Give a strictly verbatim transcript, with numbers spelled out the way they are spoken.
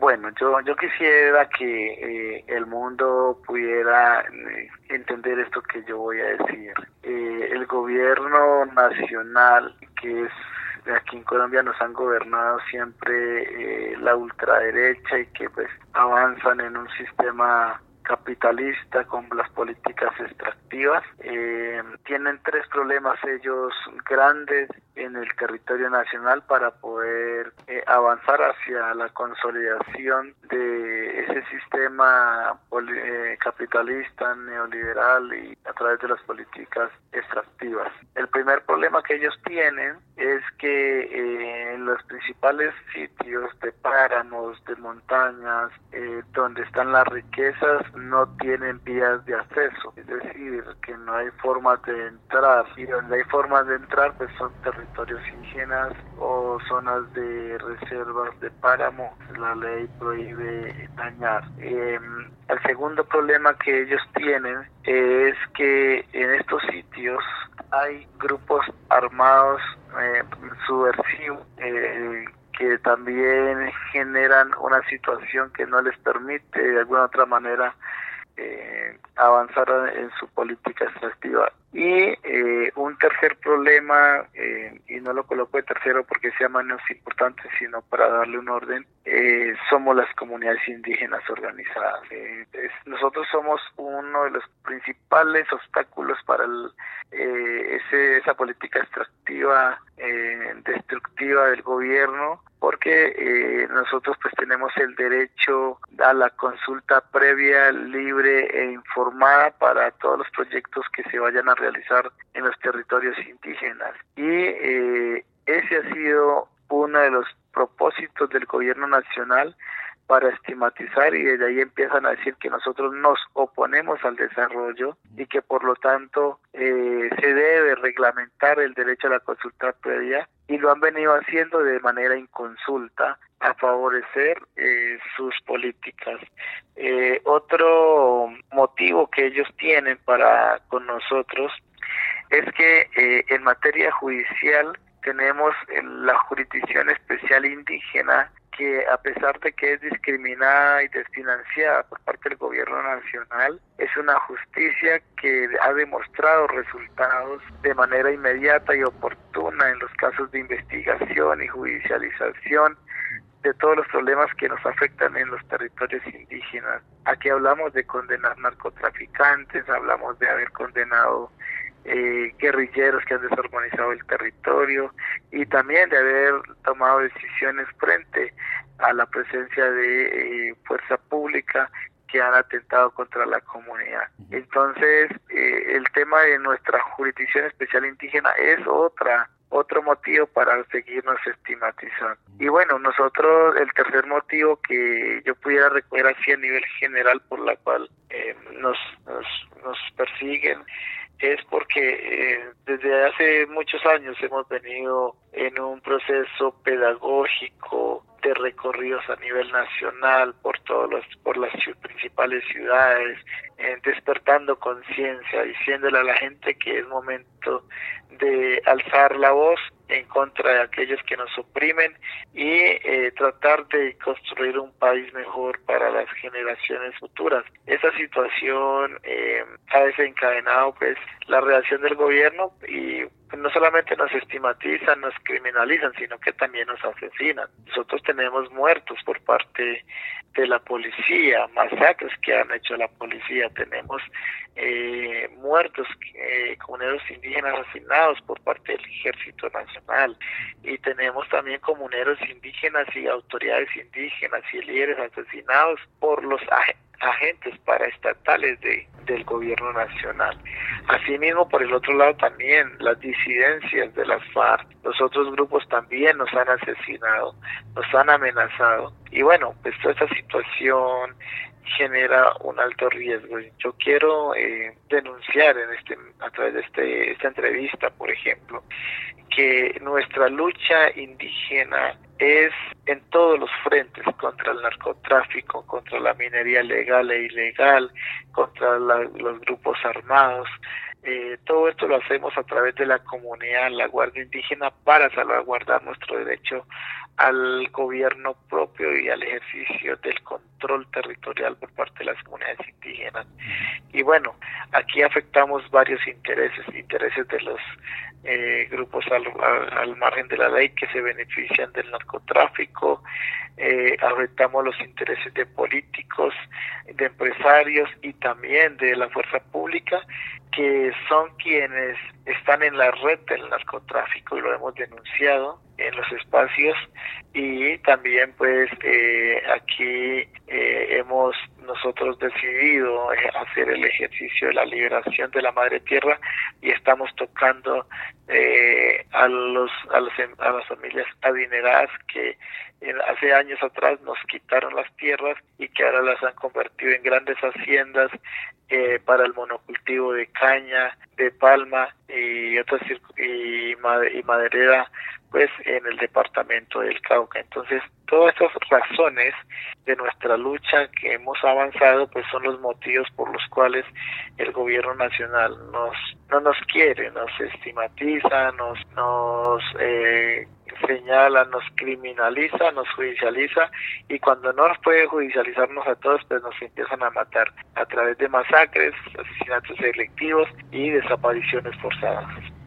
Bueno, yo yo quisiera que eh, el mundo pudiera eh, entender esto que yo voy a decir. Eh, el gobierno nacional, que es aquí en Colombia, nos han gobernado siempre eh, la ultraderecha y que pues avanzan en un sistema capitalista con las políticas extractivas. Eh, tienen tres problemas ellos grandes en el territorio nacional para poder eh, avanzar hacia la consolidación de ese sistema poli- eh, capitalista, neoliberal y a través de las políticas extractivas. El primer problema que ellos tienen es que eh, en los principales sitios de páramos, de montañas, eh, donde están las riquezas, no tienen vías de acceso, es decir, que no hay formas de entrar, y donde hay formas de entrar pues son territorios indígenas o zonas de reservas de páramo. La ley prohíbe dañar. Eh, el segundo problema que ellos tienen es que en estos sitios hay grupos armados eh, subversivos eh, que también generan una situación que no les permite de alguna otra manera eh, avanzar en su política extractiva. Y eh, un tercer problema, eh, y no lo coloco de tercero porque sea menos importante, sino para darle un orden, eh, somos las comunidades indígenas organizadas. Eh, es, nosotros somos uno de los principales obstáculos para el, eh, ese, esa política extractiva, eh, destructiva del gobierno, porque eh, nosotros pues tenemos el derecho a la consulta previa, libre e informada para todos los proyectos que se vayan a realizar en los territorios indígenas. Y eh, ese ha sido uno de los propósitos del gobierno nacional para estigmatizar, y desde ahí empiezan a decir que nosotros nos oponemos al desarrollo y que por lo tanto eh, se debe reglamentar el derecho a la consulta previa, y lo han venido haciendo de manera inconsulta a favorecer eh, sus políticas. Eh, otro motivo que ellos tienen para con nosotros es que eh, en materia judicial tenemos la Jurisdicción Especial Indígena, que a pesar de que es discriminada y desfinanciada por parte del gobierno nacional, es una justicia que ha demostrado resultados de manera inmediata y oportuna en los casos de investigación y judicialización de todos los problemas que nos afectan en los territorios indígenas. Aquí hablamos de condenar narcotraficantes, hablamos de haber condenado Eh, guerrilleros que han desorganizado el territorio, y también de haber tomado decisiones frente a la presencia de eh, fuerza pública que han atentado contra la comunidad. Entonces, eh, el tema de nuestra Jurisdicción Especial Indígena es otra otro motivo para seguirnos estigmatizando. Y bueno, nosotros, el tercer motivo que yo pudiera recoger así a nivel general por la cual eh, nos, nos, nos persiguen, es porque eh, desde hace muchos años hemos venido en un proceso pedagógico de recorridos a nivel nacional por todos los, por las principales ciudades, eh, despertando conciencia, diciéndole a la gente que es momento de alzar la voz en contra de aquellos que nos oprimen y eh, tratar de construir un país mejor para las generaciones futuras. Esa situación eh, ha desencadenado pues la reacción del gobierno, y no solamente nos estigmatizan, nos criminalizan, sino que también nos asesinan. Nosotros tenemos muertos por parte de la policía, masacres que han hecho la policía, tenemos eh, muertos, eh, comuneros indígenas asesinados por parte del Ejército Nacional, y tenemos también comuneros indígenas y autoridades indígenas y líderes asesinados por los ag- agentes paraestatales de, del gobierno nacional. Asimismo, por el otro lado, también las disidencias de las FARC, los otros grupos también nos han asesinado, nos han amenazado, y bueno, pues toda esta situación genera un alto riesgo. Yo quiero eh, denunciar en este a través de este, esta entrevista, por ejemplo, que nuestra lucha indígena es en todos los frentes, contra el narcotráfico, contra la minería legal e ilegal, contra la, los grupos armados. Eh, todo esto lo hacemos a través de la comunidad, la Guardia Indígena, para salvaguardar nuestro derecho al gobierno propio y al ejercicio del control territorial por parte de las comunidades indígenas. Y bueno, aquí afectamos varios intereses, intereses de los eh, grupos al, al, al margen de la ley que se benefician del narcotráfico, eh, afectamos los intereses de políticos, de empresarios y también de la fuerza pública, que son quienes están en la red del narcotráfico y lo hemos denunciado en los espacios. Y también pues eh, aquí eh, hemos nosotros decidido hacer el ejercicio de la liberación de la madre tierra y estamos tocando eh, a los a, los, a las familias adineradas que en, hace años atrás nos quitaron las tierras y que ahora las han convertido en grandes haciendas eh, para el monocultivo de caña, de palma y otras y, y maderera, pues en el departamento del Cauca. Entonces, todas estas razones de nuestra lucha que hemos avanzado, pues son los motivos por los cuales el gobierno nacional nos no nos quiere, nos estigmatiza, nos nos eh, señala, nos criminaliza, nos judicializa, y cuando no nos puede judicializarnos a todos, pues nos empiezan a matar a través de masacres, asesinatos selectivos y desapariciones forzadas.